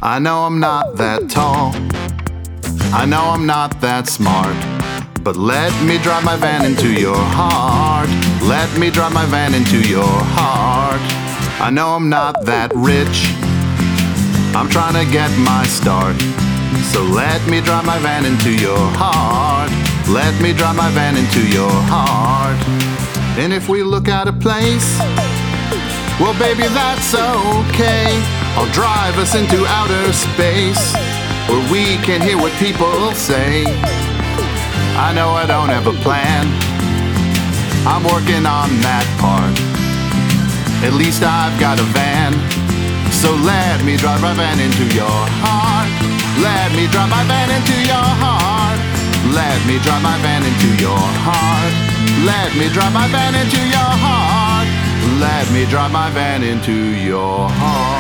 I know I'm not that tall, I know I'm not that smart, but let me drive my van into your heart. Let me drive my van into your heart. I know I'm not that rich, I'm trying to get my start, so let me drive my van into your heart. Let me drive my van into your heart. And if we look at a place, well baby that's okay. I'll drive us into outer space, where we can hear what people say. I know I don't have a plan, I'm working on that part. At least I've got a van, so let me drive my van into your heart. Let me drive my van into your heart. Let me drive my van into your heart. Let me drive my van into your heart. Let me drive my van into your heart.